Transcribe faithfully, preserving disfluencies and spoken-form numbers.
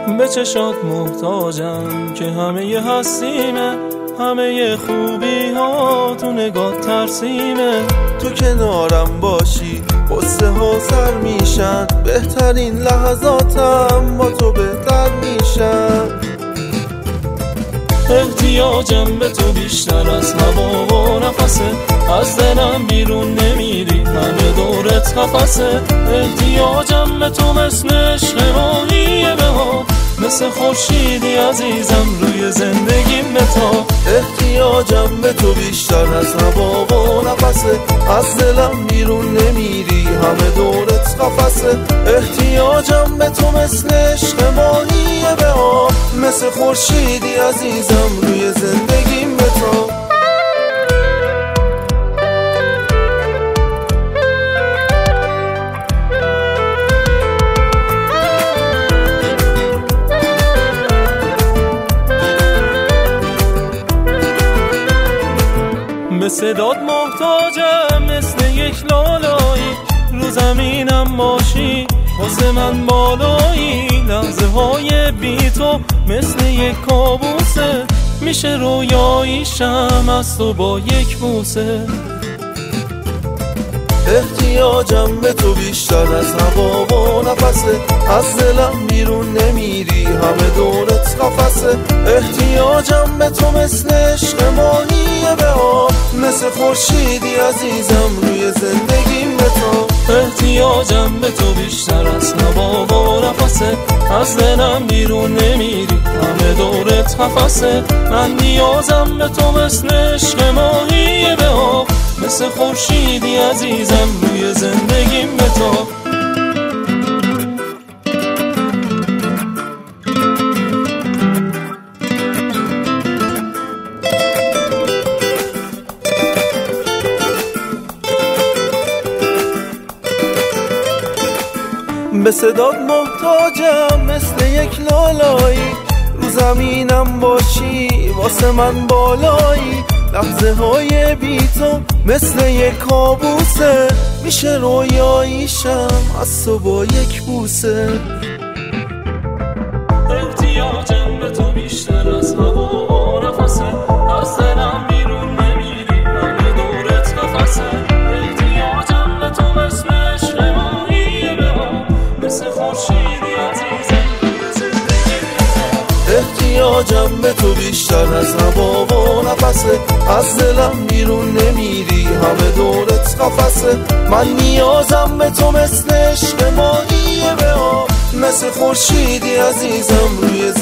به چشات محتاجم که همه ی هستیمه، همه ی خوبی ها تو نگاه ترسیمه. تو کنارم باشی قصه ها سر میشن، بهترین لحظاتم با تو بهتر میشن. احتیاجم به تو بیشتر از هوا و نفسه، از دلم بیرون نمیری همه دورت قفسه. احتیاجم به تو مثل عشق ماهیه به ها، مثل خورشیدی عزیزم روی زندگیم به تا. احتیاجم به تو بیشتر از هوا و نفسه، از دلم بیرون نمیری همه دورت قفسه. احتیاجم به تو مثل عشق ماهیه به ها، مثل خورشیدی عزیزم روی زندگیم به تا. به صدات محتاجم مثل یک لالایی، رو زمینم باشی واسه من بالایی. لحظه های بی تو مثل یک کابوسه، میشه رویاییشم از تو با یک بوسه. احتیاجم به تو بیشتر از هوا و نفسه، از دلم بیرون نمیری همه دورت قفسه. احتیاجم به تو مثل عشق ماهیه به ها، مثل خورشیدی عزیزم روی زندگیم به تا. احتیاجم به تو بیشتر از هوا و نفسه، از دلم بیرون نمیری همه دورت قفسه. من نیازم به تو مثل عشق ماهیه به ها، مثل خورشیدی عزیزم روی زندگیم به تا. به صدات محتاجم مثل یک لالایی، رو زمینم باشی واسه من بالایی. لحظه های بی تو مثل یک کابوسه، میشه رویاییشم از تو با یک بوسه. احتیاجم به تو بیشتر از هوا و نفسه، از دلم بیرون نمیری همه دورت قفسه. احتیاجم به تو مثل عشق ماهیه به ها، مثل خورشیدی عزیزم روی زندگیم به تا. احتیاجم به تو بیشتر از هوا و نفسه، از دلم بیرون نمیری همه دورت قفسه. من نیازم به تو مثل عشق ماهیه به ها، مثل خورشیدی عزیزم روی